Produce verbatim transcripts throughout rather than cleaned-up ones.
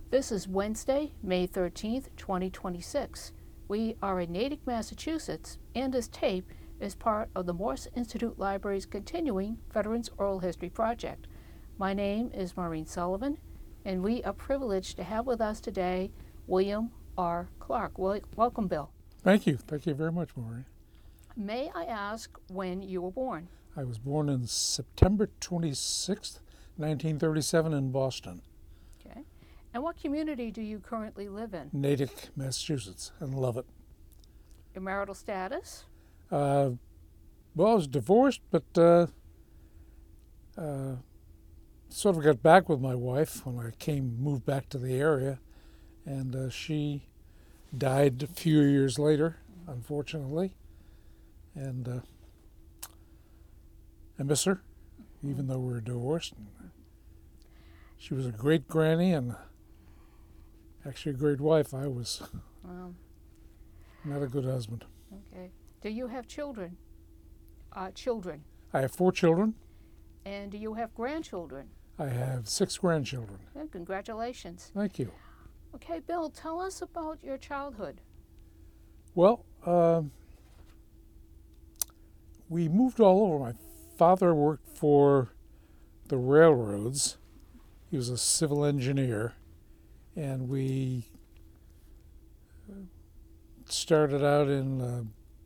This is Wednesday, May thirteenth, twenty twenty-six. We are in Natick, Massachusetts, and this tape is part of the Morse Institute Library's continuing Veterans Oral History Project. My name is Maureen Sullivan, and we are privileged to have with us today William R. Clark. Well, welcome, Bill. Thank you. Thank you very much, Maureen. May I ask when you were born? I was born on September twenty-sixth, nineteen thirty-seven in Boston. Okay. And what community do you currently live in? Natick, Massachusetts, and love it. Your marital status? Uh, well, I was divorced, but uh, uh, sort of got back with my wife when I came, moved back to the area, and uh, she died a few years later, unfortunately, and uh, I miss her, even though we were divorced. She was a great granny and actually a great wife. I was Wow. not a good husband. Okay. Do you have children? Uh, children. I have four children. And do you have grandchildren? I have six grandchildren. Yeah, congratulations. Thank you. Okay, Bill, tell us about your childhood. Well, um we moved all over. My father worked for the railroads. He was a civil engineer, and we started out in uh,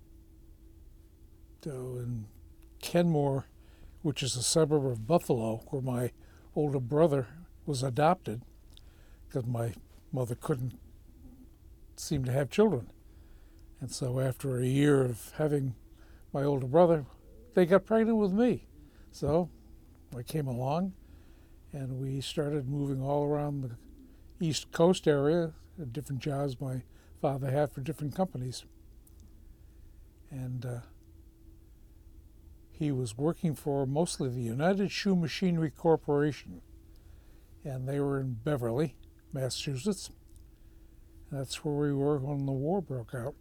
oh, in Kenmore, which is a suburb of Buffalo, where my older brother was adopted, because my mother couldn't seem to have children. And so after a year of having my older brother, they got pregnant with me. So I came along, and we started moving all around the East Coast area, different jobs my father had for different companies. And uh, he was working for mostly the United Shoe Machinery Corporation, and they were in Beverly, Massachusetts. That's where we were when the war broke out.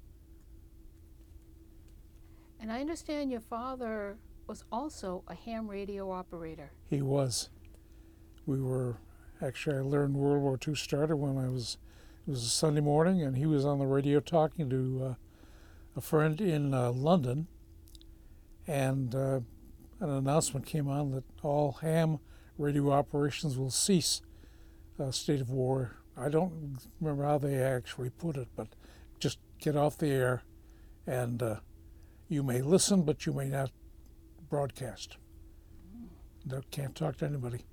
And I understand your father was also a ham radio operator. He was. We were, actually, I learned World War Two started when I was, it was a Sunday morning, and he was on the radio talking to uh, a friend in uh, London, and uh, an announcement came on that all ham radio operations will cease, uh, state of war. I don't remember how they actually put it, but just get off the air, and uh, you may listen, but you may not broadcast. They can't talk to anybody.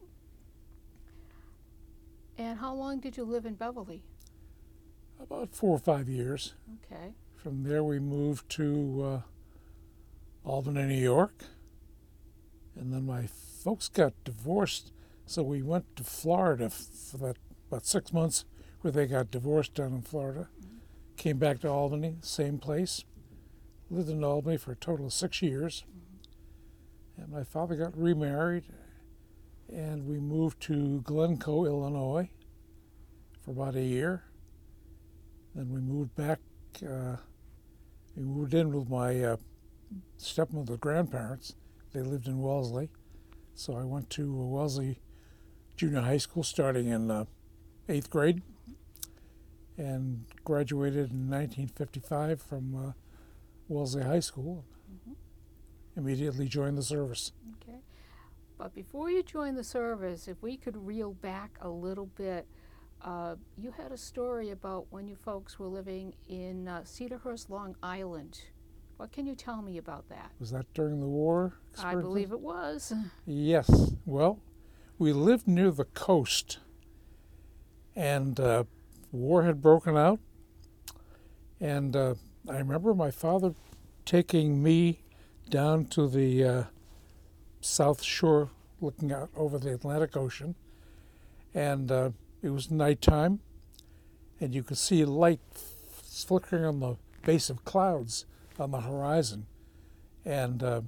And how long did you live in Beverly? About four or five years. Okay. From there, we moved to uh, Albany, New York, and then my folks got divorced, so we went to Florida f- for that about six months, where they got divorced down in Florida. Mm-hmm. Came back to Albany, same place. Lived in Albany for a total of six years. Mm-hmm. And my father got remarried, and we moved to Glencoe, Illinois, for about a year. Then we moved back. Uh, we moved in with my uh, stepmother's grandparents. They lived in Wellesley, so I went to Wellesley Junior High School starting in uh, eighth grade, and graduated in nineteen fifty-five from uh, Wellesley High School. Mm-hmm. Immediately joined the service. Okay. But before you joined the service, if we could reel back a little bit, uh, you had a story about when you folks were living in uh, Cedarhurst, Long Island. What can you tell me about that? Was that during the war? I believe it was. Yes. Well, we lived near the coast, and uh, war had broken out. And uh, I remember my father taking me down to the uh, south shore, looking out over the Atlantic Ocean, and uh, it was nighttime, and you could see light flickering on the base of clouds on the horizon. And uh,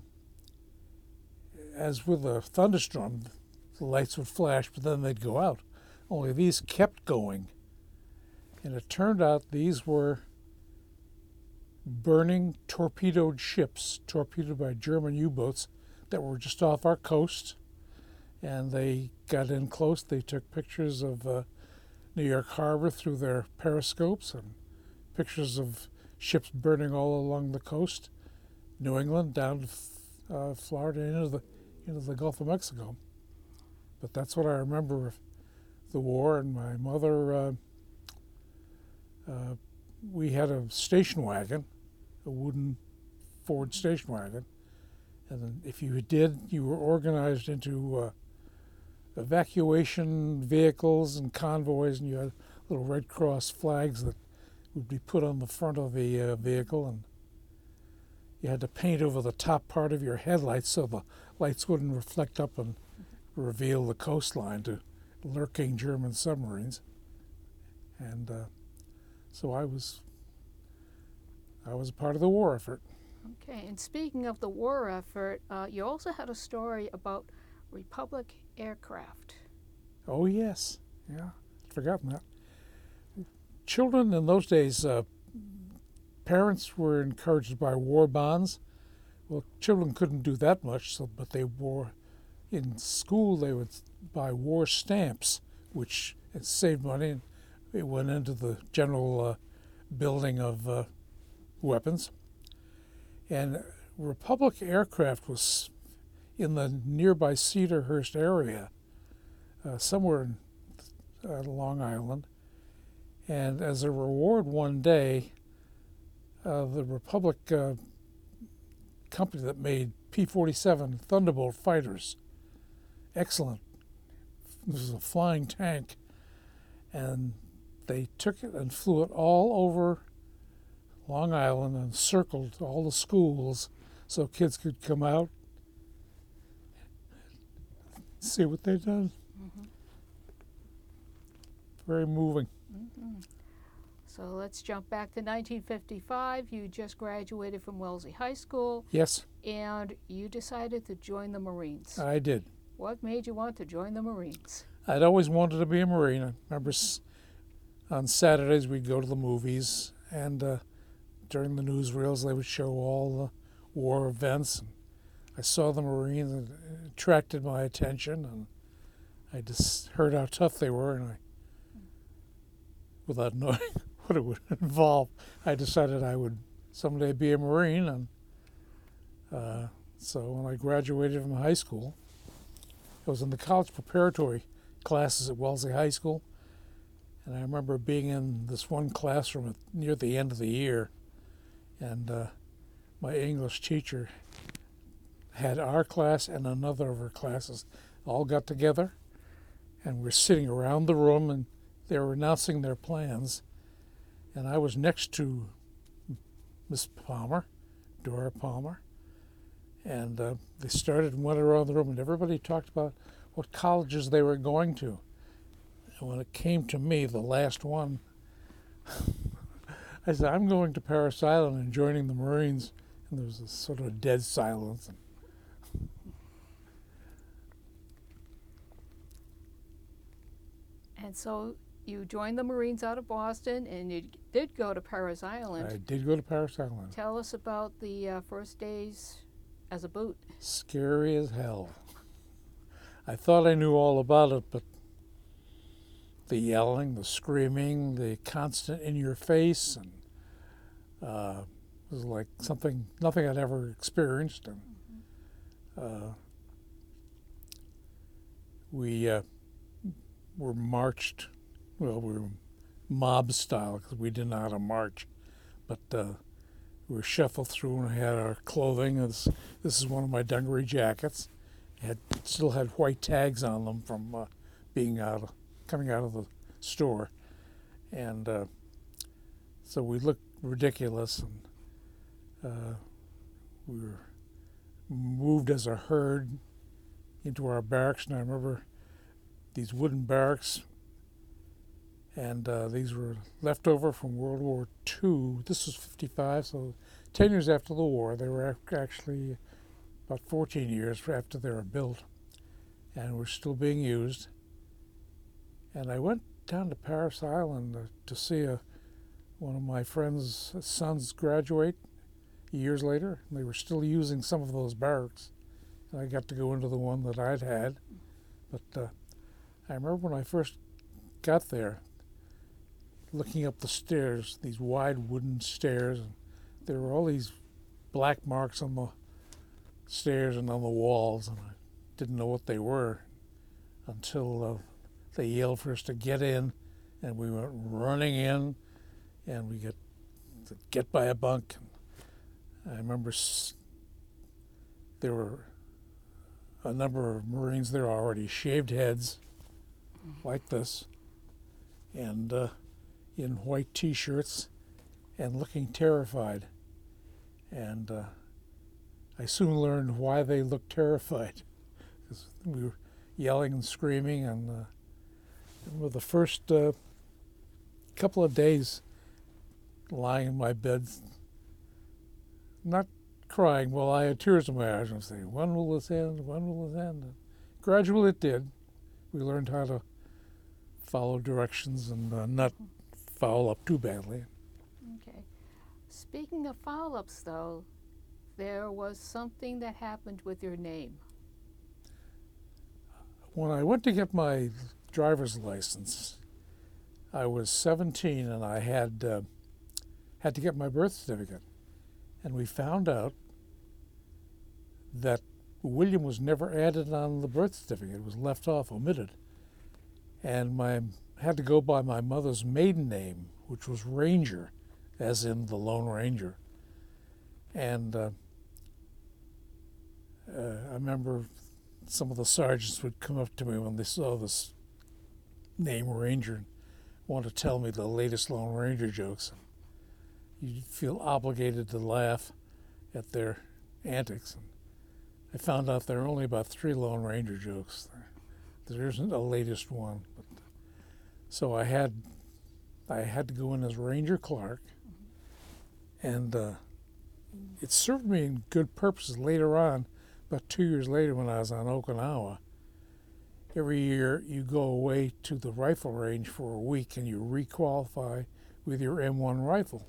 as with a thunderstorm, the lights would flash, but then they'd go out. Only these kept going. And it turned out these were burning torpedoed ships, torpedoed by German U-boats that were just off our coast. And they got in close. They took pictures of uh, New York Harbor through their periscopes and pictures of ships burning all along the coast, New England down to uh, Florida into the into the Gulf of Mexico. But that's what I remember of the war. And my mother, uh, uh, we had a station wagon, a wooden Ford station wagon, and then if you did, you were organized into uh, evacuation vehicles and convoys, and you had little Red Cross flags that would be put on the front of the uh, vehicle, and you had to paint over the top part of your headlights so the lights wouldn't reflect up and reveal the coastline to lurking German submarines. And uh, so I was I was a part of the war effort. Okay, and speaking of the war effort, uh, you also had a story about Republic aircraft. Oh yes, yeah, forgotten that. Children in those days, uh, parents were encouraged to buy war bonds. Well, children couldn't do that much, so but they wore in school they would buy war stamps, which it saved money, and it went into the general uh, building of uh, weapons. And Republic aircraft was in the nearby Cedarhurst area, uh, somewhere in uh, Long Island. And as a reward one day, uh, the Republic uh, company that made P forty-seven Thunderbolt fighters, excellent. This was a flying tank, and they took it and flew it all over Long Island and circled all the schools so kids could come out, see what they'd done. Mm-hmm. Very moving. Mm-hmm. So let's jump back to nineteen fifty-five. You just graduated from Wellesley High School. Yes, And you decided to join the Marines. I did. What made you want to join the Marines? I'd always wanted to be a Marine. I remember s- on Saturdays we'd go to the movies, and uh, during the newsreels they would show all the war events. And I saw the Marines, and it attracted my attention, and I just heard how tough they were, and I, without knowing what it would involve, I decided I would someday be a Marine. And uh, so when I graduated from high school, I was in the college preparatory classes at Wellesley High School, and I remember being in this one classroom at, near the end of the year, and uh, my English teacher had our class and another of her classes all got together, and we're sitting around the room, and they were announcing their plans, and I was next to Miss Palmer, Dora Palmer, and uh, they started and went around the room, and everybody talked about what colleges they were going to. And when it came to me, the last one, I said, I'm going to Parris Island and joining the Marines. And there was a sort of a dead silence. And so you joined the Marines out of Boston, and you did go to Parris Island. I did go to Parris Island. Tell us about the uh, first days as a boot. Scary as hell. I thought I knew all about it, but the yelling, the screaming, the constant in your face, and uh, it was like something, nothing I'd ever experienced. And uh, we uh, were marched, well, we were mob style because we didn't know how to march, but uh, we were shuffled through and had our clothing. This, this is one of my dungaree jackets. It had still had white tags on them from uh, being out, of, coming out of the store, and uh, so we looked ridiculous. And uh, we were moved as a herd into our barracks. And I remember these wooden barracks, and uh, these were left over from World War Two. This was fifty-five, so ten years after the war. They were ac- actually about fourteen years after they were built, and were still being used. And I went down to Parris Island uh, to see a, one of my friend's sons graduate years later, and they were still using some of those barracks. And I got to go into the one that I'd had. But uh, I remember when I first got there, looking up the stairs, these wide wooden stairs, and there were all these black marks on the stairs and on the walls, and I didn't know what they were until uh, they yelled for us to get in, and we went running in, and we get to get by a bunk. And I remember s- there were a number of Marines there already, shaved heads like this, and uh, in white T-shirts, and looking terrified. And uh, I soon learned why they looked terrified, because we were yelling and screaming. And uh, for the first uh, couple of days, lying in my bed, not crying, well, I had tears in my eyes and saying, when will this end? When will this end? And gradually it did. We learned how to follow directions and uh, not foul up too badly. Okay. Speaking of foul-ups, though, there was something that happened with your name. When I went to get my driver's license, I was seventeen, and I had uh, had to get my birth certificate. And we found out that William was never added on the birth certificate. It was left off, omitted. And my had to go by my mother's maiden name, which was Ranger, as in the Lone Ranger. And uh, uh, I remember some of the sergeants would come up to me when they saw this name Ranger and want to tell me the latest Lone Ranger jokes. You'd feel obligated to laugh at their antics. And I found out there are only about three Lone Ranger jokes. There, there isn't a latest one. But, so I had I had to go in as Ranger Clark, and uh, it served me in good purposes later on. About two years later, when I was on Okinawa, every year you go away to the rifle range for a week and you requalify with your M one rifle.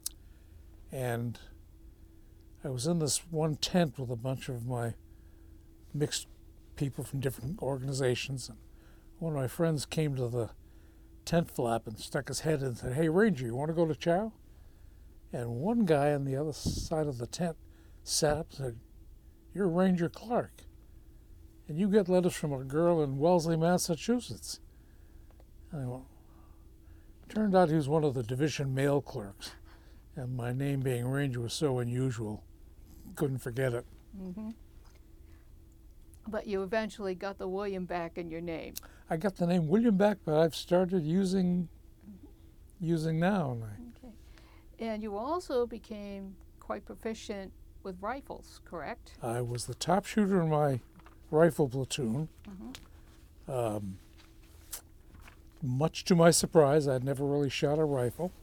And I was in this one tent with a bunch of my mixed people from different organizations. And one of my friends came to the tent flap and stuck his head in and said, "Hey, Ranger, you want to go to chow?" And one guy on the other side of the tent sat up and said, "You're Ranger Clark, and you get letters from a girl in Wellesley, Massachusetts." And I went, turned out he was one of the division mail clerks. And my name being Ranger was so unusual, couldn't forget it. Mm-hmm. But you eventually got the William back in your name. I got the name William back, but I've started using using now. And, I, Okay. And you also became quite proficient with rifles, correct? I was the top shooter in my rifle platoon. Mm-hmm. Um, much to my surprise, I'd never really shot a rifle.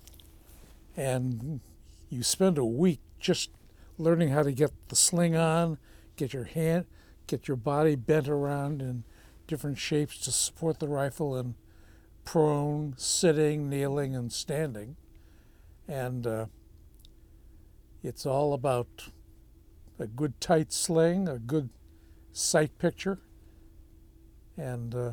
And you spend a week just learning how to get the sling on, get your hand, get your body bent around in different shapes to support the rifle in prone, sitting, kneeling, and standing. And uh, it's all about a good tight sling, a good sight picture. And uh,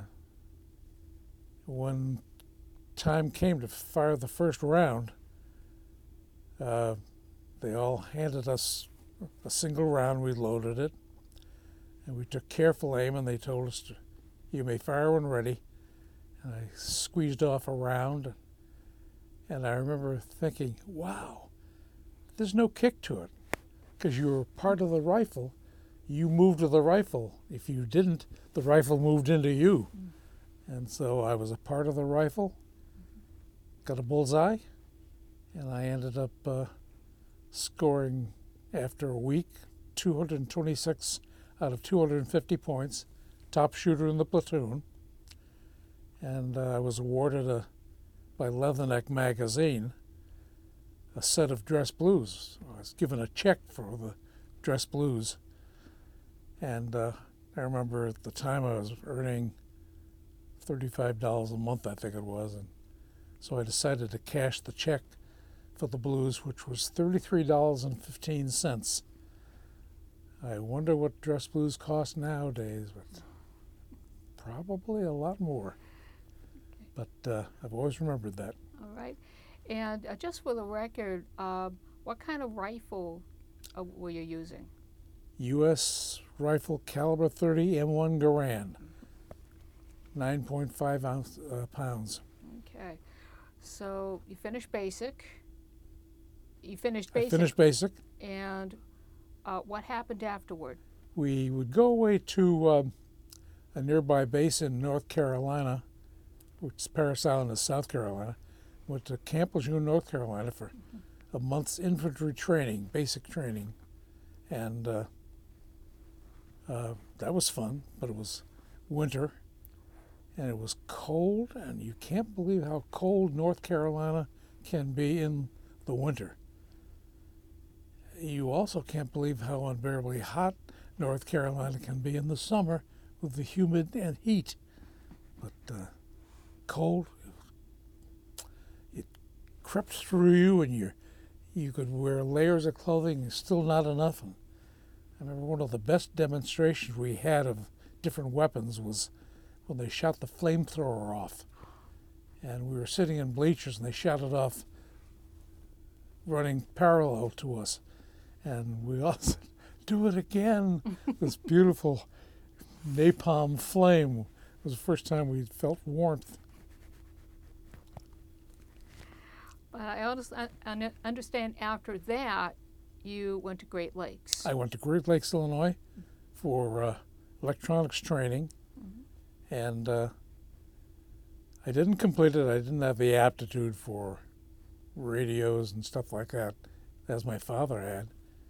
when time came to fire the first round, Uh, they all handed us a single round. We loaded it, and we took careful aim, and they told us, to, "You may fire when ready." And I squeezed off a round, and I remember thinking, wow, there's no kick to it, because you were part of the rifle. You moved with the rifle. If you didn't, the rifle moved into you. Mm. And so I was a part of the rifle, got a bullseye, and I ended up uh, scoring, after a week, two hundred twenty-six out of two hundred fifty points, top shooter in the platoon. And uh, I was awarded a, by Leatherneck magazine a set of dress blues. I was given a check for the dress blues. And uh, I remember at the time I was earning thirty-five dollars a month, I think it was. And so I decided to cash the check for the blues, which was thirty-three dollars and fifteen cents. I wonder what dress blues cost nowadays, but probably a lot more. Okay. But uh, I've always remembered that. All right. right. And uh, just for the record, um, what kind of rifle uh, were you using? U S rifle caliber thirty M one Garand, nine point five ounce uh, pounds. Okay. So you finished basic. You finished I basic. finished basic. And uh, what happened afterward? We would go away to um, a nearby base in North Carolina, which is Parris Island is South Carolina. Went to Camp Lejeune, North Carolina for a month's infantry training, basic training. And uh, uh, that was fun, but it was winter, and it was cold, and you can't believe how cold North Carolina can be in the winter. You also can't believe how unbearably hot North Carolina can be in the summer with the humid and heat. But uh, cold, it crept through you, and you you could wear layers of clothing, and still not enough. And I remember one of the best demonstrations we had of different weapons was when they shot the flamethrower off. And we were sitting in bleachers, and they shot it off running parallel to us. And we all said, "Do it again." This beautiful napalm flame. It was the first time we felt warmth. But I understand, I understand after that, you went to Great Lakes. I went to Great Lakes, Illinois for uh, electronics training, mm-hmm. and uh, I didn't complete it. I didn't have the aptitude for radios and stuff like that, as my father had.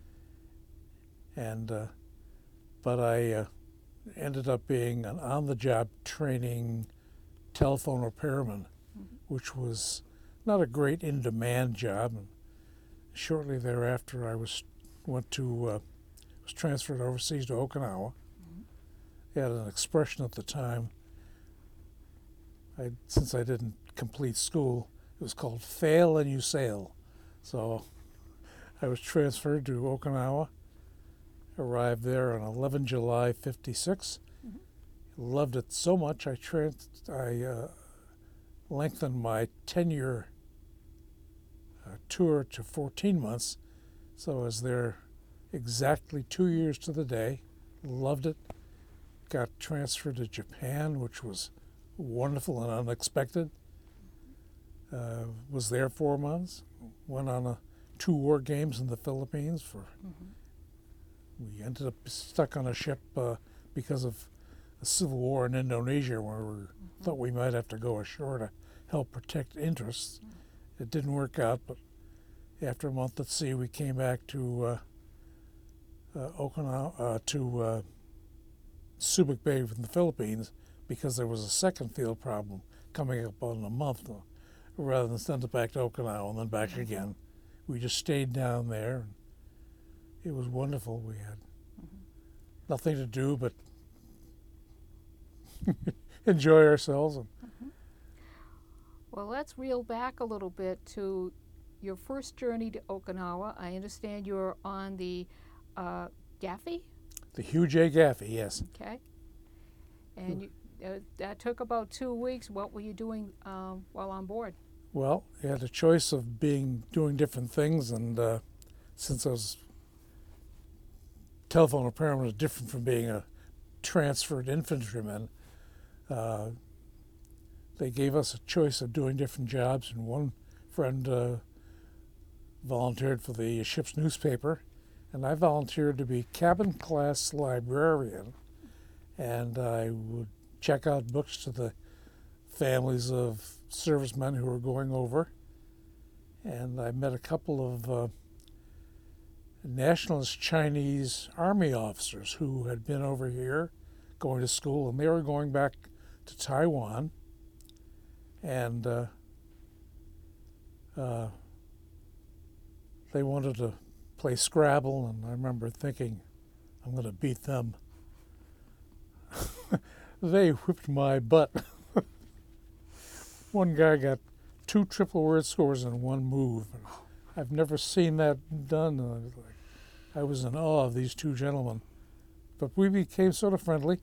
And uh, but I uh, ended up being an on-the-job training telephone repairman, mm-hmm. which was not a great in-demand job. And shortly thereafter, I was went to uh, was transferred overseas to Okinawa. Mm-hmm. They had an expression at the time. I, since I didn't complete school, it was called "fail and you sail." So I was transferred to Okinawa. Arrived there on eleven July fifty-six. Mm-hmm. Loved it so much I trans I uh, lengthened my ten-year uh, tour to fourteen months. So I was there exactly two years to the day. Loved it. Got transferred to Japan, which was wonderful and unexpected. Uh, was there four months. Went on a, two war games in the Philippines for. Mm-hmm. We ended up stuck on a ship uh, because of a civil war in Indonesia, where we mm-hmm. thought we might have to go ashore to help protect interests. Mm-hmm. It didn't work out, but after a month at sea, we came back to uh, uh, Okinawa, uh, to uh, Subic Bay in the Philippines, because there was a second field problem coming up in a month. Uh, rather than send it back to Okinawa and then back mm-hmm. again, we just stayed down there. It was wonderful. We had mm-hmm. nothing to do but enjoy ourselves. And mm-hmm. Well, let's reel back a little bit to your first journey to Okinawa. I understand you were on the uh, Gaffey? The Hugh J. Gaffey, yes. Okay. And you, uh, that took about two weeks. What were you doing um, while on board? Well, you had a choice of being doing different things, and uh, since I was telephone repairman was different from being a transferred infantryman. Uh, they gave us a choice of doing different jobs, and one friend uh, volunteered for the ship's newspaper, and I volunteered to be cabin class librarian, and I would check out books to the families of servicemen who were going over, and I met a couple of uh, nationalist Chinese army officers who had been over here going to school, and they were going back to Taiwan. And uh, uh, they wanted to play Scrabble, and I remember thinking, I'm going to beat them. They whipped my butt. One guy got two triple word scores in one move. I've never seen that done. I was, like, I was in awe of these two gentlemen. But we became sort of friendly.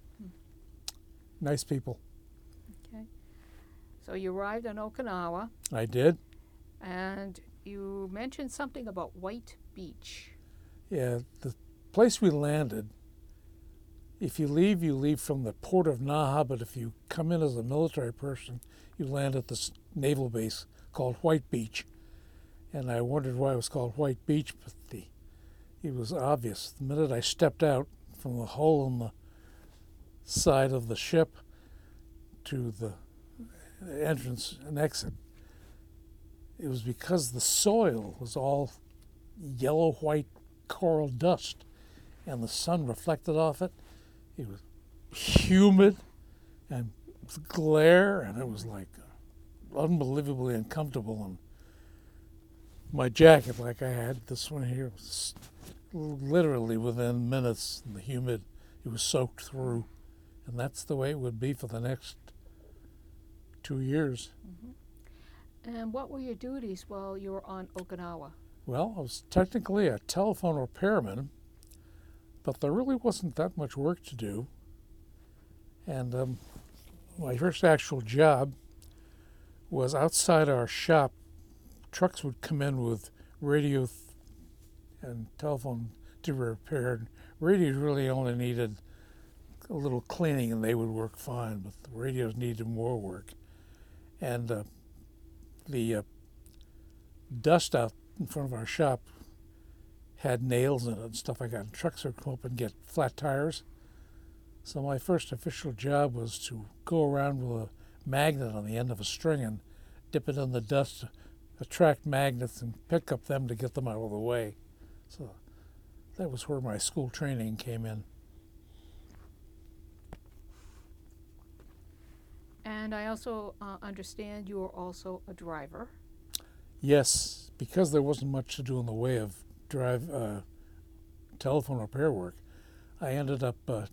Nice people. Okay. So you arrived in Okinawa. I did. And you mentioned something about White Beach. Yeah, the place we landed, if you leave, you leave from the port of Naha, but if you come in as a military person, you land at this naval base called White Beach. And I wondered why it was called White Beach, but the, it was obvious. The minute I stepped out from the hole in the side of the ship to the entrance and exit, it was because the soil was all yellow-white coral dust, and the sun reflected off it. It was humid and glare, and it was like unbelievably uncomfortable. And my jacket, like I had, this one here, was literally within minutes, the humid, it was soaked through. And that's the way it would be for the next two years. Mm-hmm. And what were your duties while you were on Okinawa? Well, I was technically a telephone repairman, but there really wasn't that much work to do. And um, my first actual job was outside our shop. Trucks would come in with radio th- and telephone to be repaired. Radios really only needed a little cleaning and they would work fine, but the radios needed more work. And uh, the uh, dust out in front of our shop had nails in it and stuff like that. And trucks would come up and get flat tires. So my first official job was to go around with a magnet on the end of a string and dip it in the dust, attract magnets and pick up them to get them out of the way. So that was where my school training came in. And I also uh, understand you are also a driver. Yes, because there wasn't much to do in the way of drive uh, telephone repair work, I ended up uh,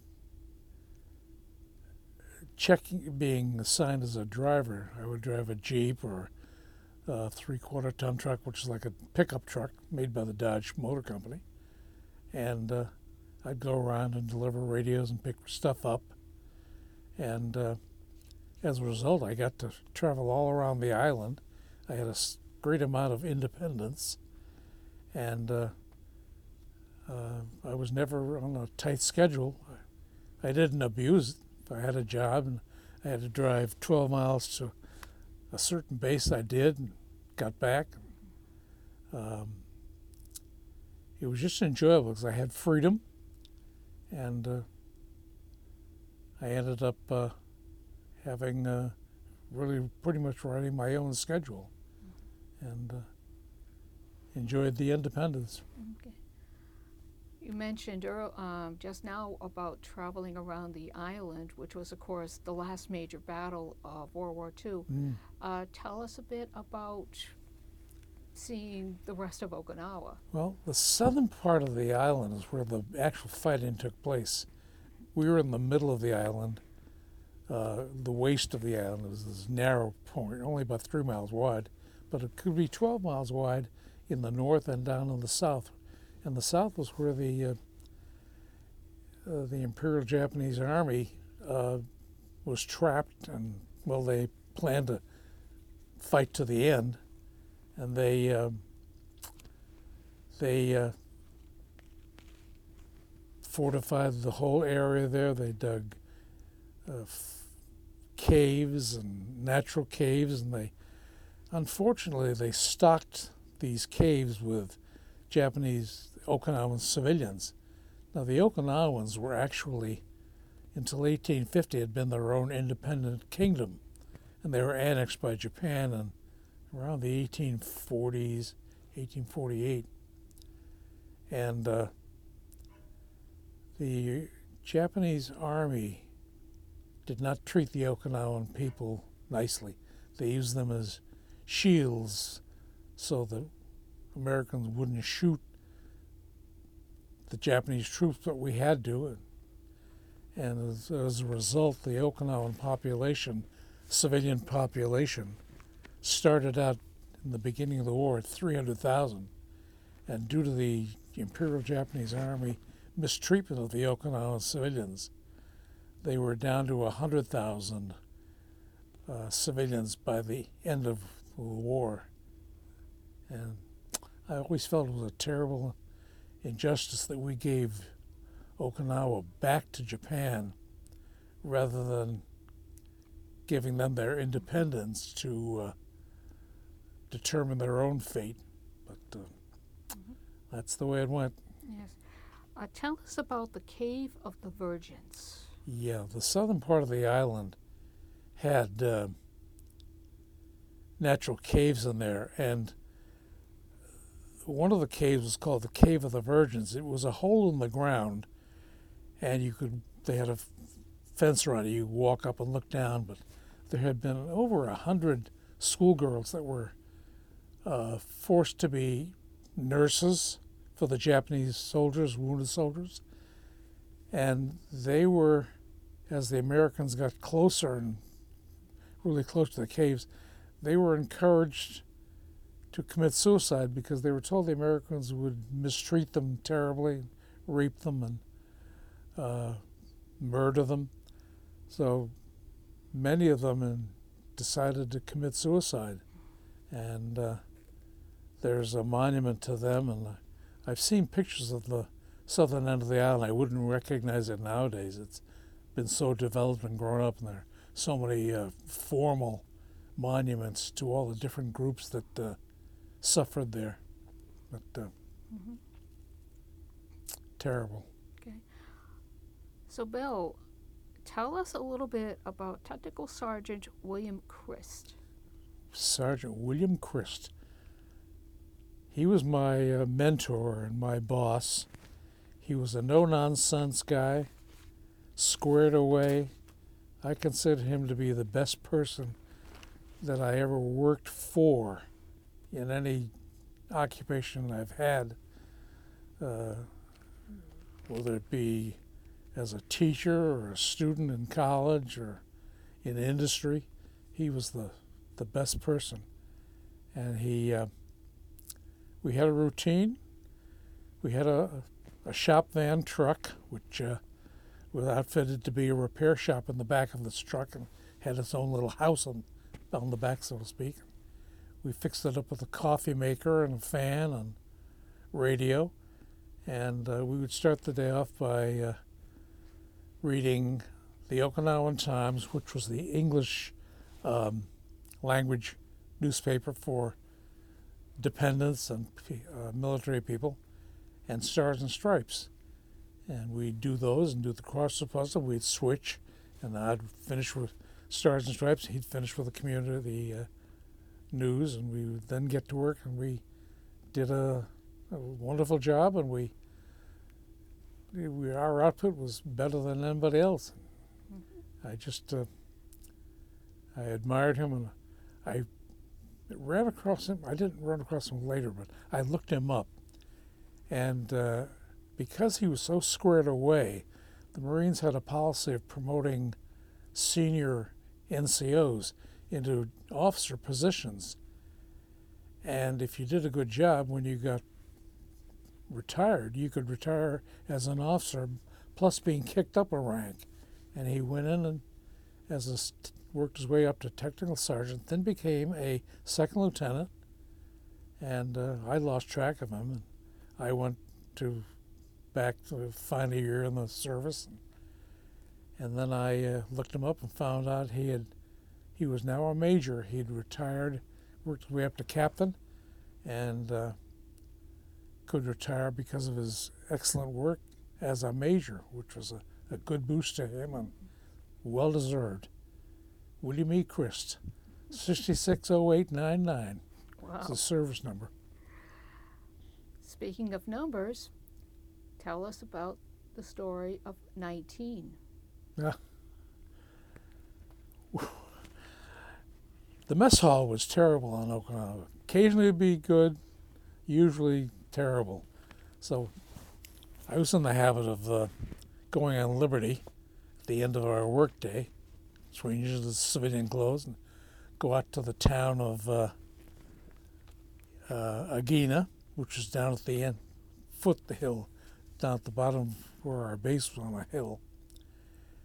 checking, being assigned as a driver. I would drive a Jeep or a three-quarter ton truck, which is like a pickup truck made by the Dodge Motor Company. And uh, I'd go around and deliver radios and pick stuff up. And uh, as a result, I got to travel all around the island. I had a great amount of independence, and uh, uh, I was never on a tight schedule. I didn't abuse it. I had a job, and I had to drive twelve miles to a certain base. I did, and got back. Um, it was just enjoyable because I had freedom, and uh, I ended up uh, having uh, really pretty much writing my own schedule, and uh, enjoyed the independence. Okay. You mentioned earl- um, just now about traveling around the island, which was, of course, the last major battle of World War Two. Mm. Uh, tell us a bit about seeing the rest of Okinawa. Well, the southern part of the island is where the actual fighting took place. We were in the middle of the island. Uh, the waist of the island was this narrow point, only about three miles wide, but it could be twelve miles wide in the north and down in the south. And the south was where the uh, uh, the Imperial Japanese Army uh, was trapped, and well, they planned to fight to the end, and they uh, they uh, fortified the whole area there. They dug uh, f- caves and natural caves, and they unfortunately they stocked these caves with Japanese Okinawan civilians. Now the Okinawans were actually, until eighteen fifty, had been their own independent kingdom, and they were annexed by Japan in around the eighteen forties, eighteen forty-eight. And uh, the Japanese army did not treat the Okinawan people nicely. They used them as shields so the Americans wouldn't shoot the Japanese troops, but we had to. And as, as a result, the Okinawan population, civilian population, started out in the beginning of the war at three hundred thousand. And due to the Imperial Japanese Army mistreatment of the Okinawan civilians, they were down to one hundred thousand uh, civilians by the end of the war. And I always felt it was a terrible injustice that we gave Okinawa back to Japan rather than giving them their independence to uh, determine their own fate. But uh, Mhm. that's the way it went. Yes. Uh, tell us about the Cave of the Virgins. Yeah, the southern part of the island had uh, natural caves in there, and one of the caves was called the Cave of the Virgins. It was a hole in the ground, and you could they had a f- fence around it. You walk up and look down, but there had been over a hundred schoolgirls that were uh, forced to be nurses for the Japanese soldiers, wounded soldiers, and they were, as the Americans got closer and really close to the caves, they were encouraged to commit suicide because they were told the Americans would mistreat them terribly, rape them, and uh, murder them. So many of them in, decided to commit suicide. And uh, there's a monument to them, and I've seen pictures of the southern end of the island. I wouldn't recognize it nowadays. It's been so developed and grown up, and there are so many uh, formal monuments to all the different groups that uh, suffered there. But uh, Mm-hmm. terrible. Okay. So, Bill, tell us a little bit about Technical Sergeant William Christ. Sergeant William Christ. He was my uh, mentor and my boss. He was a no-nonsense guy, squared away. I consider him to be the best person that I ever worked for in any occupation I've had, uh, whether it be as a teacher or a student in college or in industry. He was the, the best person. And he, uh, we had a routine. We had a, a shop van truck, which uh, was outfitted to be a repair shop in the back of this truck and had its own little house on, on the back, so to speak. We fixed it up with a coffee maker and a fan and radio. And uh, we would start the day off by uh, reading the Okinawan Times, which was the English um, language newspaper for dependents and uh, military people, and Stars and Stripes. And we'd do those and do the crossword puzzle. We'd switch, and I'd finish with Stars and Stripes. He'd finish with the community, the uh, news, and we would then get to work, and we did a, a wonderful job, and we, we our output was better than anybody else. Mm-hmm. I just uh, I admired him, and I ran across him. I didn't run across him later, but I looked him up, and uh, because he was so squared away, the Marines had a policy of promoting senior N C Os into officer positions. And if you did a good job when you got retired, you could retire as an officer plus being kicked up a rank. And he went in and as a st- worked his way up to technical sergeant, then became a second lieutenant. And uh, I lost track of him. And I went to back to the final year in the service. And then I uh, looked him up and found out he had he was now a major. He'd retired, worked his way up to captain, and uh, could retire because of his excellent work as a major, which was a, a good boost to him and well deserved. William E. Christ, sixty-six oh eight ninety-nine. Wow. It's the service number. Speaking of numbers, tell us about the story of nineteen. Yeah. The mess hall was terrible on Okinawa. Occasionally it'd be good, usually terrible. So I was in the habit of uh, going on liberty at the end of our workday, change into the civilian clothes, and go out to the town of uh, uh, Agena, which is down at the end, foot the hill, down at the bottom where our base was on a hill.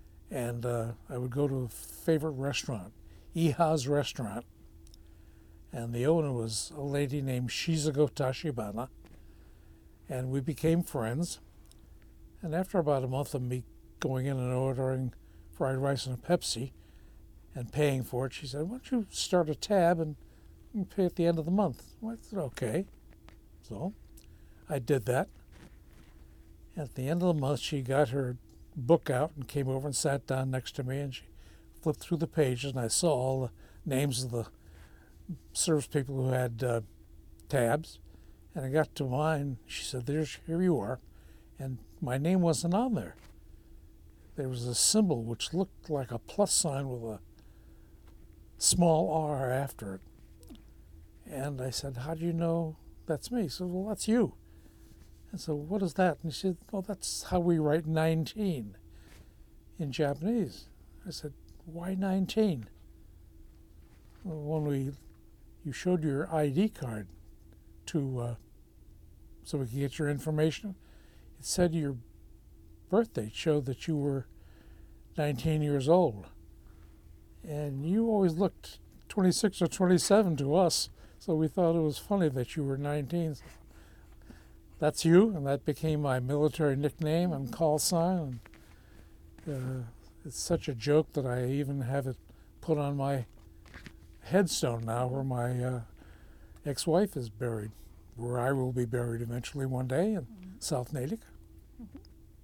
And uh, I would go to a favorite restaurant, Iha's Restaurant, and the owner was a lady named Shizuko Tachibana, and we became friends. And after about a month of me going in and ordering fried rice and a Pepsi and paying for it, she said, why don't you start a tab and you pay at the end of the month? I said, okay. So I did that. At the end of the month, she got her book out and came over and sat down next to me, and she flipped through the pages, and I saw all the names of the service people who had uh, tabs. And I got to mine. She said, "There's here you are," and my name wasn't on there. There was a symbol which looked like a plus sign with a small R after it. And I said, "How do you know that's me?" She said, "Well, that's you." And so, "What is that?" And she said, "Well, that's how we write nineteen in Japanese." I said, "Why nineteen?" Well, when we, you showed your I D card to, uh, so we could get your information, it said your birth date showed that you were nineteen years old. And you always looked twenty-six or twenty-seven to us, so we thought it was funny that you were nineteen. That's you, and that became my military nickname and call sign. And, uh, it's such a joke that I even have it put on my headstone now, where my uh, ex-wife is buried, where I will be buried eventually one day in mm-hmm. South Natick. Mm-hmm.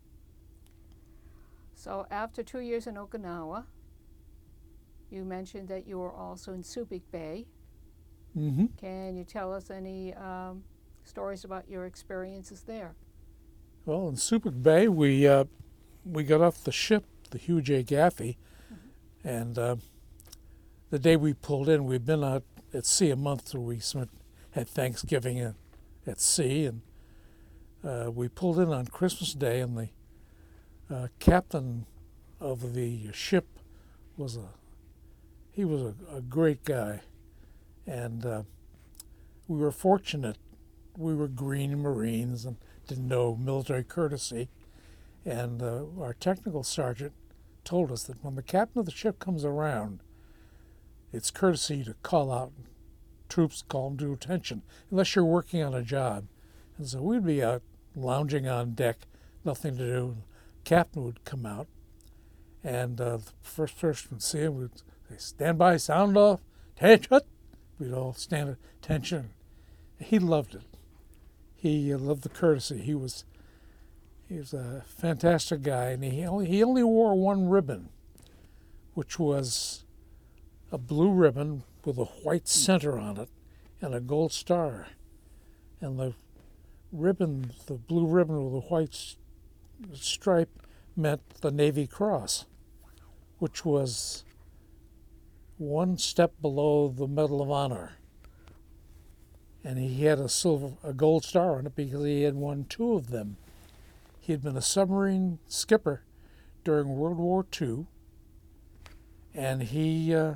So after two years in Okinawa, you mentioned that you were also in Subic Bay. Mm-hmm. Can you tell us any um, stories about your experiences there? Well, in Subic Bay, we uh, we got off the ship, the Hugh J. Gaffey, mm-hmm. and uh, the day we pulled in, we'd been out at sea a month, so we spent, had Thanksgiving at, at sea, and uh, we pulled in on Christmas Day, and the uh, captain of the ship was a he was a, a great guy, and uh, we were fortunate. We were green Marines and didn't know military courtesy, and uh, our technical sergeant told us that when the captain of the ship comes around, it's courtesy to call out troops, call them to attention, unless you're working on a job. And so we'd be out lounging on deck, nothing to do. Captain would come out, and uh, the first person would see him would say, "Stand by, sound off, attention." We'd all stand at attention. He loved it. He uh, loved the courtesy. He was he was a fantastic guy, and he only he only wore one ribbon, which was a blue ribbon with a white center on it and a gold star. And the ribbon, the blue ribbon with a white stripe, meant the Navy Cross, which was one step below the Medal of Honor. And he had a silver, a gold star on it because he had won two of them. He had been a submarine skipper during World War Two, and he uh,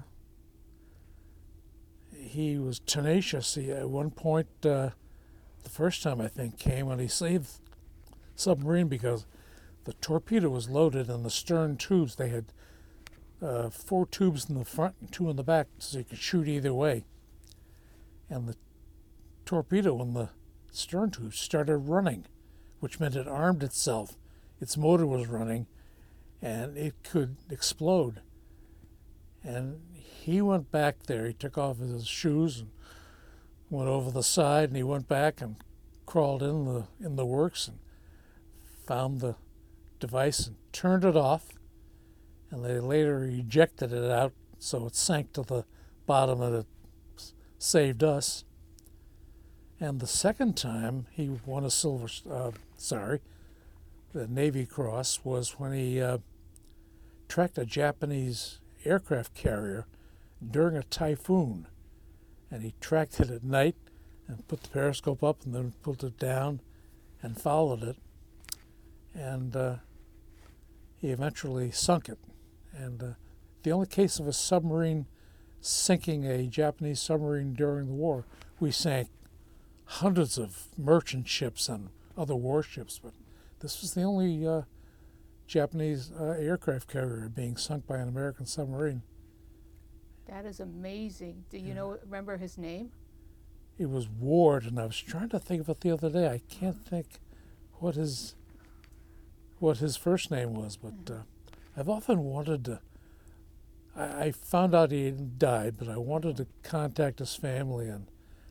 he was tenacious. He, at one point, uh, the first time I think came when he saved submarine because the torpedo was loaded and the stern tubes, they had uh, four tubes in the front and two in the back so you could shoot either way. And the torpedo in the stern tube started running, which meant it armed itself. Its motor was running and it could explode. And he went back there. He took off his shoes and went over the side, and he went back and crawled in the in the works and found the device and turned it off. And they later ejected it out, so it sank to the bottom, and it saved us. And the second time he won a silver, uh, sorry, the Navy Cross was when he uh, tracked a Japanese aircraft carrier during a typhoon. And he tracked it at night and put the periscope up and then pulled it down and followed it. And uh, he eventually sunk it. And uh, the only case of a submarine sinking a Japanese submarine during the war, we sank hundreds of merchant ships and other warships, but this was the only uh, Japanese uh, aircraft carrier being sunk by an American submarine. That is amazing. Do you Yeah. know, remember his name? It was Ward, and I was trying to think of it the other day. I can't think what his what his first name was, but uh, I've often wanted to. I, I found out he had died, but I wanted to contact his family and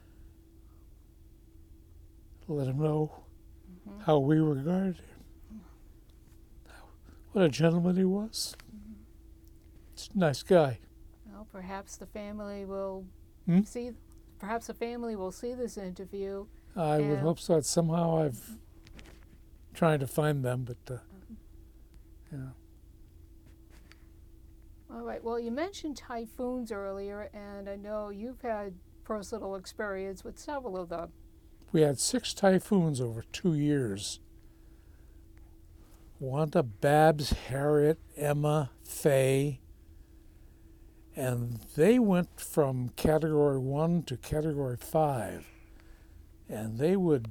let him know Mm-hmm. how we regarded him. What a gentleman he was. Mm-hmm. He's a nice guy. Well, perhaps the family will Hmm? see. Perhaps the family will see this interview. I would Yeah. hope so. That somehow I've trying to find them, but uh, yeah. All right. Well, you mentioned typhoons earlier, and I know you've had personal experience with several of them. We had six typhoons over two years. Wanda, Babs, Harriet, Emma, Faye, and they went from category one to category five. And they would,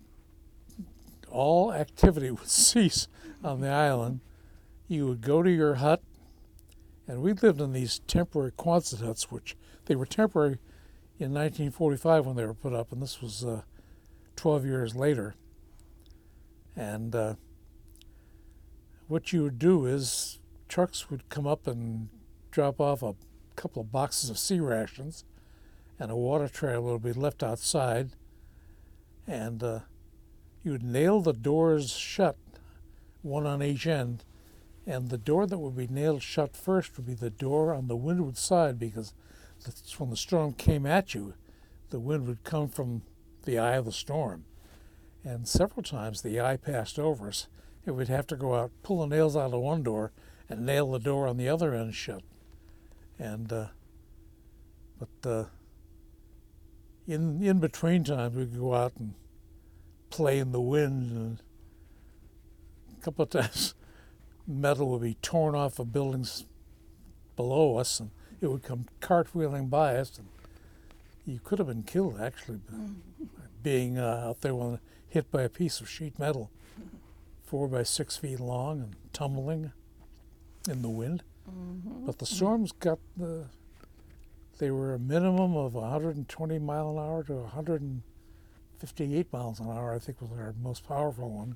all activity would cease on the island. You would go to your hut, and we lived in these temporary Quonset huts, which they were temporary in nineteen forty-five when they were put up, and this was uh, twelve years later. And uh, what you would do is trucks would come up and drop off a couple of boxes of sea rations, and a water trailer would be left outside, and uh, you would nail the doors shut, one on each end, and the door that would be nailed shut first would be the door on the windward side, because that's when the storm came at you, the wind would come from the eye of the storm. And several times the eye passed over us, and we'd have to go out, pull the nails out of one door, and nail the door on the other end shut. And uh, but uh, in in between times we'd go out and play in the wind, and a couple of times metal would be torn off of buildings below us, and it would come cartwheeling by us, and you could have been killed actually by being uh, out there when hit by a piece of sheet metal, four by six feet long and tumbling in the wind. Mm-hmm. But the storms got the, they were a minimum of one hundred twenty mile an hour to one hundred fifty-eight miles an hour, I think was our most powerful one.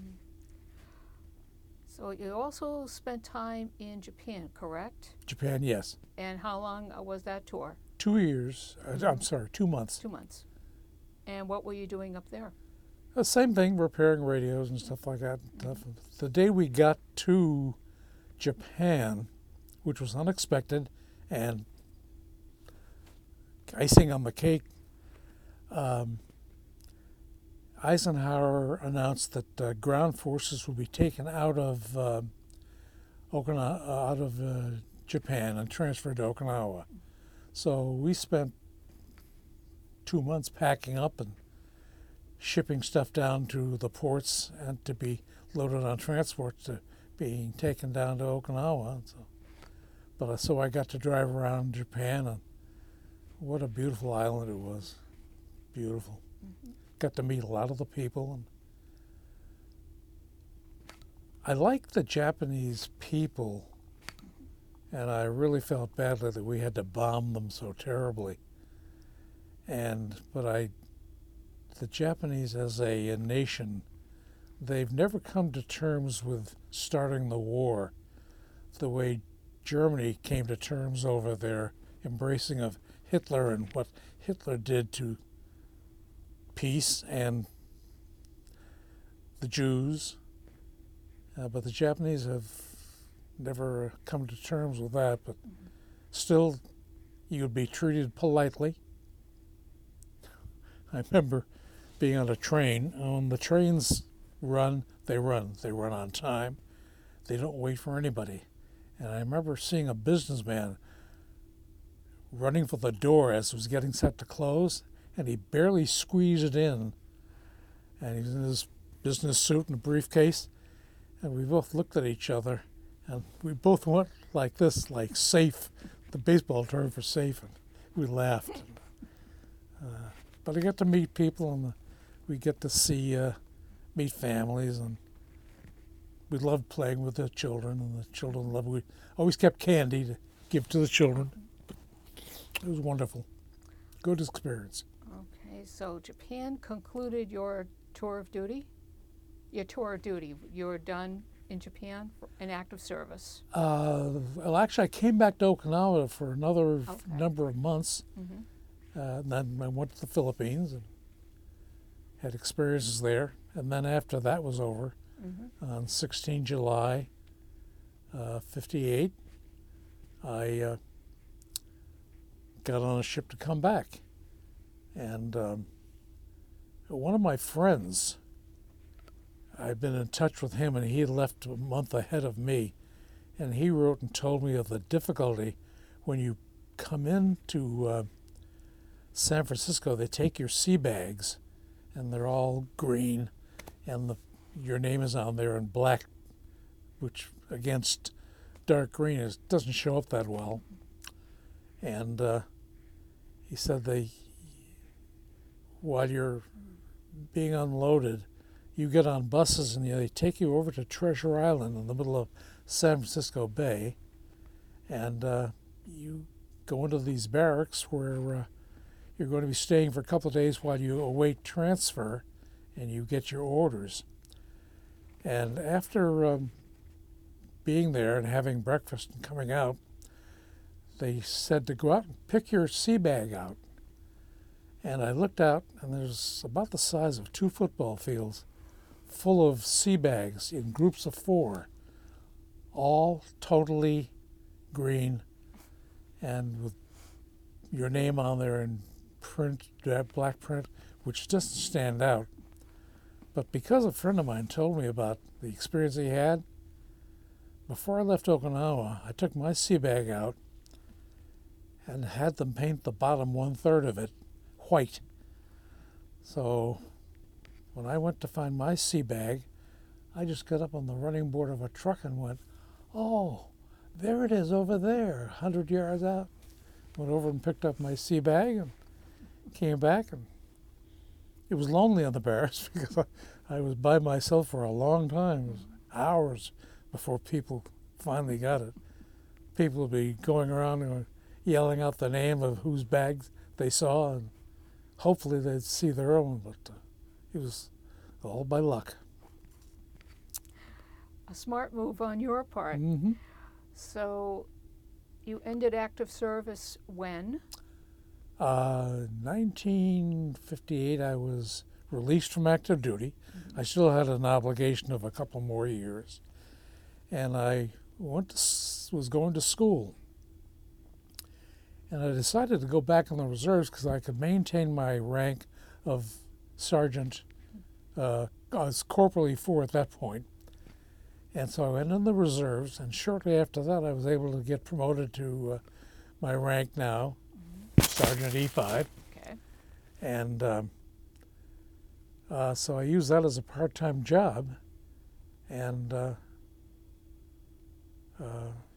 So you also spent time in Japan, correct? Japan, yes. And how long uh, was that tour? Two years, uh, I'm sorry, two months. Two months. And what were you doing up there? The same thing, repairing radios and stuff like that. Stuff. The day we got to Japan, which was unexpected, and icing on the cake, um, Eisenhower announced that uh, ground forces would be taken out of uh, Okinawa, uh, out of uh, Japan and transferred to Okinawa. So we spent two months packing up and shipping stuff down to the ports and to be loaded on transports to being taken down to Okinawa. And so, but uh, so I got to drive around Japan, and what a beautiful island it was. Beautiful. Mm-hmm. Got to meet a lot of the people, and I like the Japanese people, and I really felt badly that we had to bomb them so terribly. And but I, the Japanese as a, a nation, they've never come to terms with starting the war the way Germany came to terms over their embracing of Hitler and what Hitler did to peace and the Jews. Uh, but the Japanese have never come to terms with that, but still you would be treated politely. I remember being on a train. When the trains run, they run. They run on time. They don't wait for anybody. And I remember seeing a businessman running for the door as it was getting set to close, and he barely squeezed it in. And he was in his business suit and a briefcase, and we both looked at each other, and we both went like this, like safe, the baseball term for safe, and we laughed. Uh, but I get to meet people, and we get to see, uh, meet families, and we loved playing with the children, and the children loved. We always kept candy to give to the children. It was wonderful. Good experience. Okay, so Japan concluded your tour of duty? Your tour of duty, you were done in Japan for an active service. Uh, well, actually, I came back to Okinawa for another f- Okay. number of months. Mm-hmm. Uh, and then I went to the Philippines and had experiences there. And then after that was over, Mm-hmm. on the sixteenth of July, uh, fifty-eight, I uh, got on a ship to come back. And um, one of my friends, I've been in touch with him, and he had left a month ahead of me. And he wrote and told me of the difficulty when you come into uh, San Francisco. They take your sea bags, and they're all green, and the, your name is on there in black, which against dark green is, doesn't show up that well. And uh, he said they, while you're being unloaded, you get on buses and they take you over to Treasure Island in the middle of San Francisco Bay, and uh, you go into these barracks where uh, you're going to be staying for a couple of days while you await transfer and you get your orders. And after um, being there and having breakfast and coming out, they said to go out and pick your sea bag out. And I looked out, and there's about the size of two football fields full of sea bags in groups of four, all totally green and with your name on there in print, that black print, which doesn't stand out. But because a friend of mine told me about the experience he had, before I left Okinawa, I took my sea bag out and had them paint the bottom one-third of it white. So when I went to find my sea bag, I just got up on the running board of a truck and went, oh, there it is over there, a hundred yards out. Went over and picked up my sea bag and came back, and it was lonely on the barracks because I, I was by myself for a long time. It was hours before people finally got it. People would be going around and yelling out the name of whose bags they saw, and hopefully they'd see their own, but uh, it was all by luck. A smart move on your part. Mm-hmm. So you ended active service when? Uh, nineteen fifty-eight, I was released from active duty. Mm-hmm. I still had an obligation of a couple more years, and I went to, was going to school. And I decided to go back in the reserves because I could maintain my rank of sergeant. Uh, I was corporal E four at that point. And so I went in the reserves, and shortly after that I was able to get promoted to uh, my rank now, mm-hmm. Sergeant E five. Okay. And um, uh, so I used that as a part-time job, and uh, uh,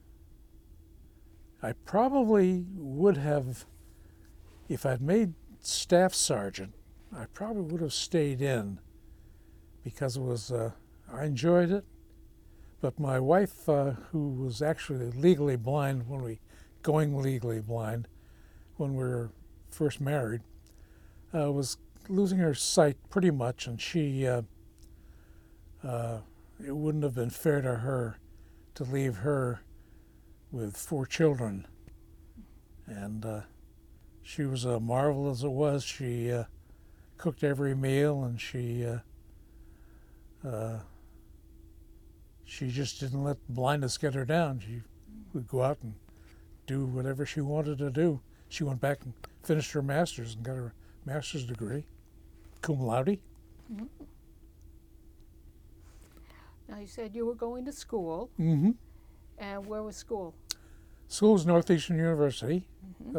I probably would have, if I'd made staff sergeant, I probably would have stayed in because it was, uh, I enjoyed it. But my wife, uh, who was actually legally blind when we, going legally blind, when we were first married, uh, was losing her sight pretty much, and she, uh, uh, it wouldn't have been fair to her to leave her with four children. And uh, she was a marvel as it was. She uh, cooked every meal, and she uh, uh, she just didn't let blindness get her down. She would go out and do whatever she wanted to do. She went back and finished her master's and got her master's degree, cum laude. Mm-hmm. Now you said you were going to school. Mm-hmm. And where was school? School was Northeastern University. Mm-hmm.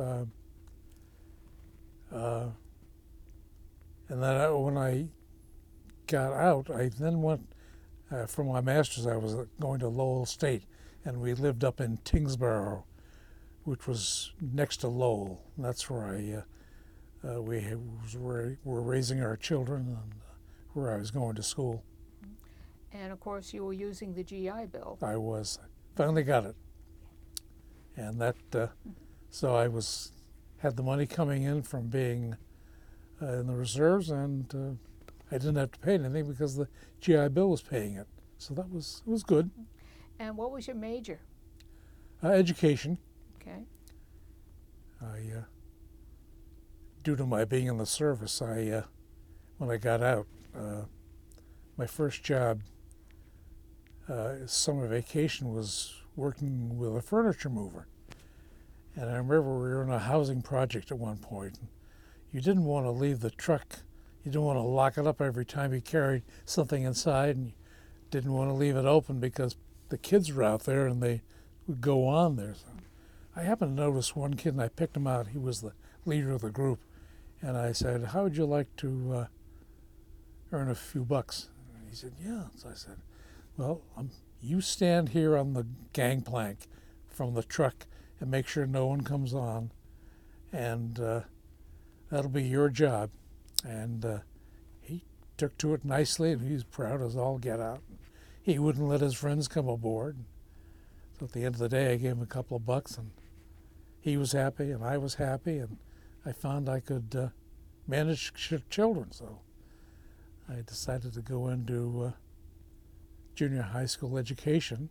Uh, uh, and then I, when I got out, I then went, uh, for my master's, I was going to Lowell State, and we lived up in Tingsboro, which was next to Lowell. And that's where I, uh, uh, we was where were raising our children, and uh, where I was going to school. And of course you were using the G I Bill. I was. Finally got it. And that, uh, so I was had the money coming in from being uh, in the reserves, and uh, I didn't have to pay anything because the G I Bill was paying it. So that was it was good. And what was your major? Uh, education. Okay. I, uh, due to my being in the service, I uh, when I got out, uh, my first job, uh, summer vacation, was working with a furniture mover. And I remember we were in a housing project at one point. And you didn't want to leave the truck. You didn't want to lock it up every time you carried something inside, and you didn't want to leave it open because the kids were out there and they would go on there. So I happened to notice one kid, and I picked him out. He was the leader of the group. And I said, "How would you like to uh, earn a few bucks?" And he said, "Yeah." So I said, "Well, um, you stand here on the gangplank from the truck and make sure no one comes on, and uh, that'll be your job." And uh, he took to it nicely, and he was proud as all get out. He wouldn't let his friends come aboard. So at the end of the day, I gave him a couple of bucks, and he was happy, and I was happy, and I found I could uh, manage ch- children. So I decided to go into uh, junior high school education,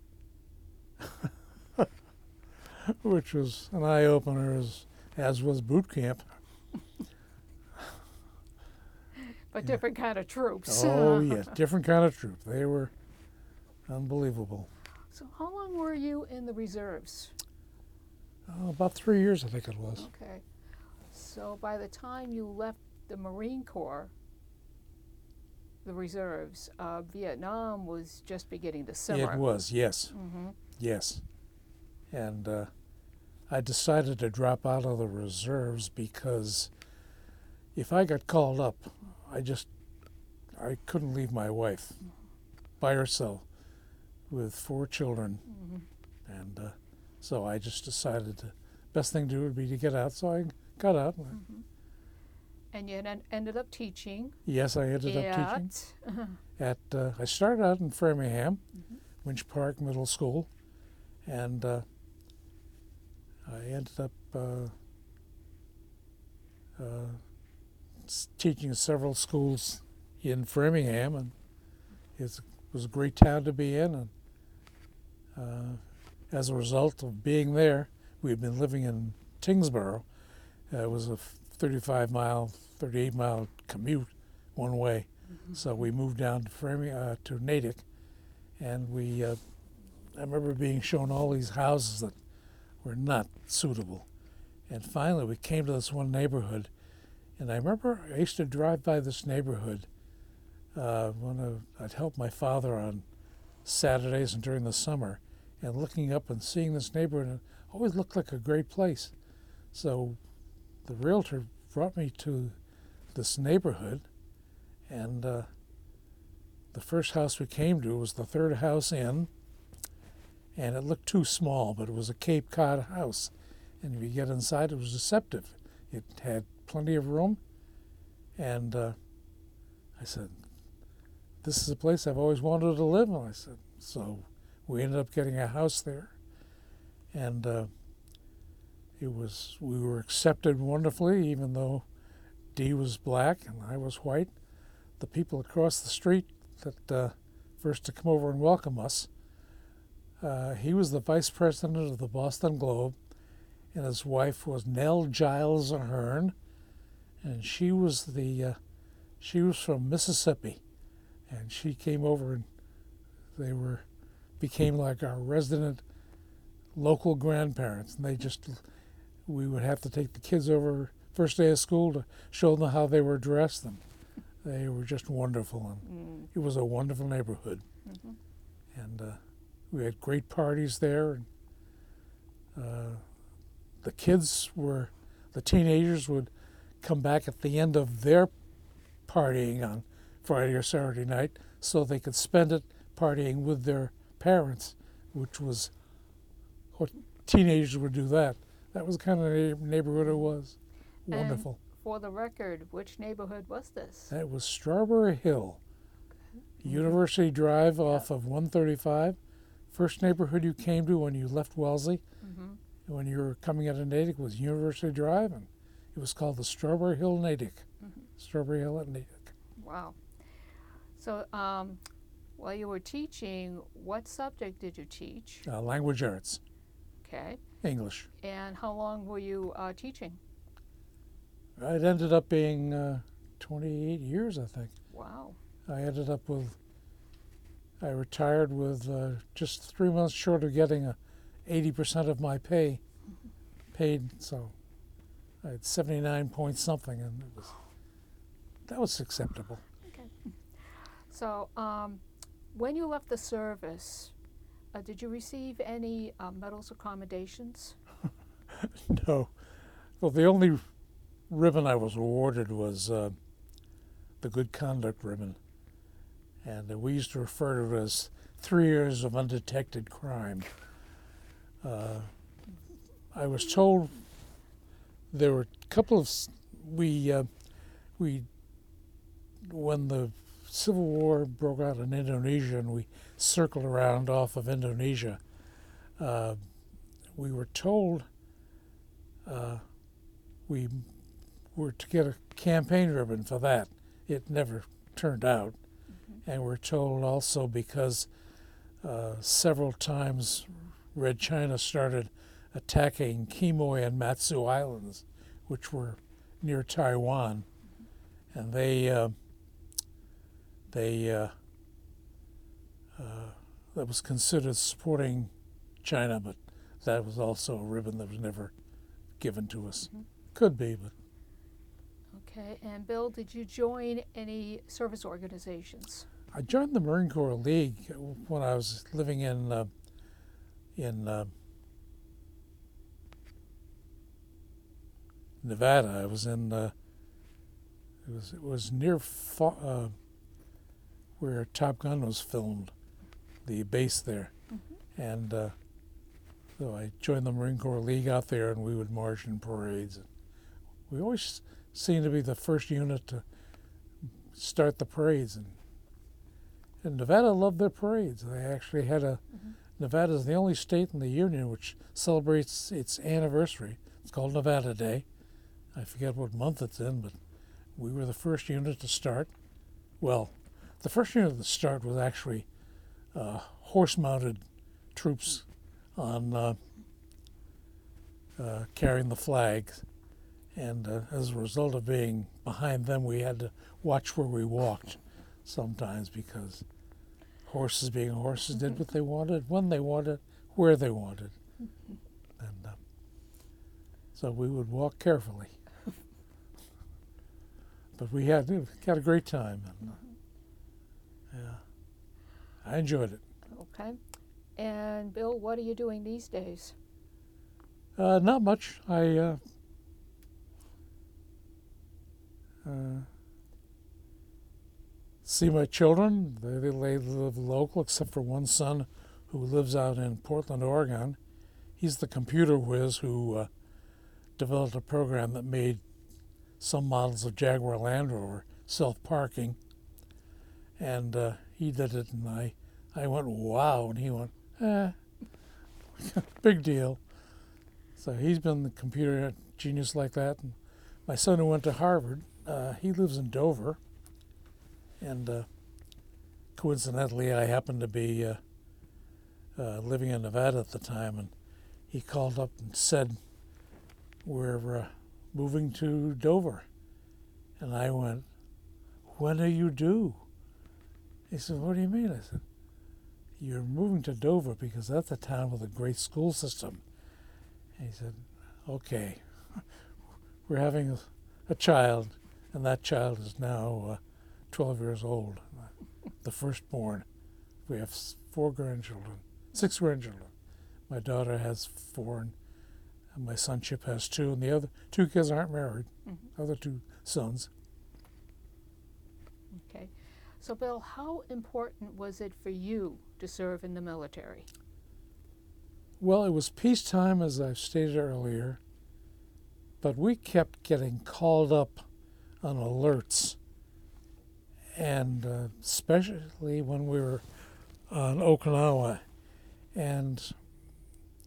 which was an eye-opener, as, as was boot camp. But Yeah. different kind of troops. Oh, yes, different kind of troop. They were unbelievable. So how long were you in the reserves? Oh, about three years, I think it was. Okay. So by the time you left the Marine Corps, the reserves, uh, Vietnam was just beginning to simmer. It was, yes, Mm-hmm. yes. And uh, I decided to drop out of the reserves because if I got called up, I just, I couldn't leave my wife by herself with four children. Mm-hmm. And uh, so I just decided the best thing to do would be to get out. So I got out. Mm-hmm. And you en- ended up teaching. Yes, I ended at, up teaching at, uh, I started out in Framingham, Mhm. Winch Park Middle School, and uh, I ended up uh, uh, s- teaching at several schools in Framingham, and it was a great town to be in. And uh, as a result of being there, we'd been living in Tingsboro. Uh, it was a thirty-five mile, thirty-eight mile commute one way. Mm-hmm. So we moved down to Framing, uh, to Natick, and we, uh, I remember being shown all these houses that were not suitable. And finally we came to this one neighborhood, and I remember I used to drive by this neighborhood uh, when I, I'd help my father on Saturdays and during the summer, and looking up and seeing this neighborhood, and it always looked like a great place. So the realtor brought me to this neighborhood, and uh, the first house we came to was the third house in, and it looked too small, but it was a Cape Cod house. And if you get inside, it was deceptive. It had plenty of room, and uh, I said, "This is a place I've always wanted to live in." I said, so we ended up getting a house there, and uh, it was we were accepted wonderfully, even though Dee was black and I was white. The people across the street that uh, first to come over and welcome us, uh, he was the vice president of the Boston Globe, and his wife was Nell Giles Ahern, and she was the uh, she was from Mississippi, and she came over, and they were became like our resident local grandparents, and they just we would have to take the kids over first day of school to show them how they were dressed, and they were just wonderful, and Mm. it was a wonderful neighborhood. Mm-hmm. And uh, we had great parties there, and uh, the kids were, the teenagers would come back at the end of their partying on Friday or Saturday night so they could spend it partying with their parents, which was what teenagers would do that. That was the kind of na- neighborhood it was. And Wonderful. for the record, which neighborhood was this? That was Strawberry Hill, Mhm. University Drive Yeah. off of one thirty-five. First neighborhood you came to when you left Wellesley. Mm-hmm. when you were coming out of Natick was University Drive, and it was called the Strawberry Hill Natick. Mm-hmm. Strawberry Hill at Natick. Wow. So um, while you were teaching, what subject did you teach? Uh, language arts, Okay. English. And how long were you uh, teaching? It ended up being uh, twenty-eight years, I think. Wow. I ended up with, I retired with uh, just three months short of getting a eighty percent of my pay paid, so I had seventy-nine point something, and it was, that was acceptable. Okay. So um, when you left the service, uh, did you receive any uh, medals or commendations? No. Well, the only ribbon I was awarded was uh, the Good Conduct ribbon, and uh, we used to refer to it as three years of undetected crime. Uh, I was told there were a couple of s- we uh, we when the Civil War broke out in Indonesia and we circled around off of Indonesia. Uh, we were told uh, we were to get a campaign ribbon for that. It never turned out, Mm-hmm. and we're told also because uh, several times Red China started attacking Quemoy and Matsu Islands, which were near Taiwan, and they uh, they uh, uh, that was considered supporting China, but that was also a ribbon that was never given to us. Mhm. Could be, but Okay. And Bill, did you join any service organizations? I joined the Marine Corps League when I was living in uh, in uh, Nevada. I was in uh, it was it was near Fa- uh, where Top Gun was filmed, the base there, Mm-hmm. and uh, so I joined the Marine Corps League out there, and we would march in parades. And we always seemed to be the first unit to start the parades, and and Nevada loved their parades. They actually had a Mm-hmm. Nevada is the only state in the union which celebrates its anniversary. It's called Nevada Day. I forget what month it's in, but we were the first unit to start. Well, the first unit to start was actually uh, horse-mounted troops on uh, uh, carrying the flags, and uh, as a result of being behind them, we had to watch where we walked sometimes because horses being horses did what they wanted, when they wanted, where they wanted. And uh, so we would walk carefully. But we had, had a great time. And, uh, yeah, I enjoyed it. Okay. And Bill, what are you doing these days? Uh, not much. I uh, uh, see my children. They, they live local, except for one son who lives out in Portland, Oregon. He's the computer whiz who uh, developed a program that made some models of Jaguar Land Rover self-parking. And uh, he did it, and I, I went, wow, and he went, eh, big deal. So he's been the computer genius like that. And my son who went to Harvard, uh, he lives in Dover. And uh, coincidentally, I happened to be uh, uh, living in Nevada at the time, and he called up and said, we're uh, moving to Dover. And I went, when are you due? He said, what do you mean? I said, you're moving to Dover because that's a town with a great school system. And he said, okay, we're having a, a child, and that child is now uh, twelve years old, the firstborn. We have s- four grandchildren, six grandchildren. My daughter has four, and, and my son Chip has two, and the other two kids aren't married, Mm-hmm. other two sons. Okay. So, Bill, how important was it for you to serve in the military? Well, it was peacetime, as I've stated earlier, but we kept getting called up on alerts, and uh, especially when we were on Okinawa. And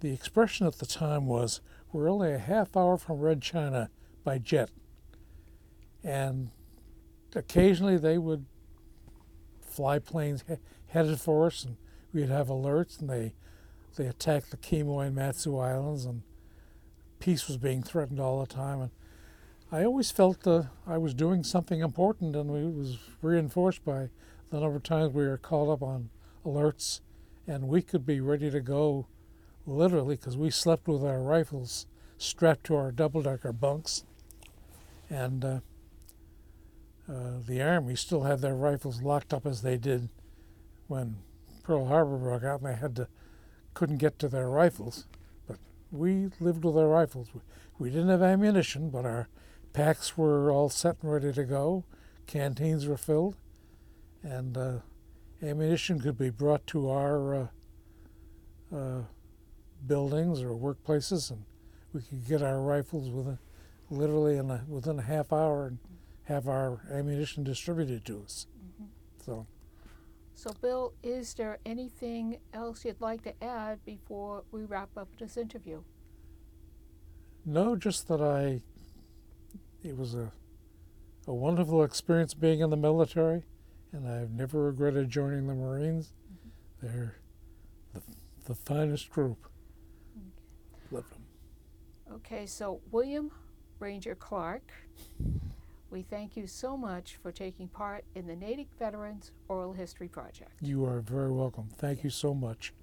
the expression at the time was, we're only a half hour from Red China by jet. And occasionally they would fly planes he- headed for us, and we'd have alerts, and they they attacked the Quemoy and Matsu Islands, and peace was being threatened all the time. And I always felt uh, I was doing something important, and it was reinforced by the number of times we were called up on alerts, and we could be ready to go literally, because we slept with our rifles strapped to our double-decker bunks. And uh, uh, the Army still had their rifles locked up as they did when Pearl Harbor broke out, and they had to couldn't get to their rifles. But we lived with our rifles. We, we didn't have ammunition, but our packs were all set and ready to go. Canteens were filled, and uh, ammunition could be brought to our uh, uh, buildings or workplaces, and we could get our rifles within, literally in a, within a half hour, and have our ammunition distributed to us. Mm-hmm. So, So, Bill, is there anything else you'd like to add before we wrap up this interview? no, just that I, it was a, a wonderful experience being in the military, and I've never regretted joining the Marines. Mm-hmm. They're the, the finest group. Okay. Love them. Okay, so William Ranger Clark, we thank you so much for taking part in the Natick Veterans Oral History Project. You are very welcome. Thank you so much.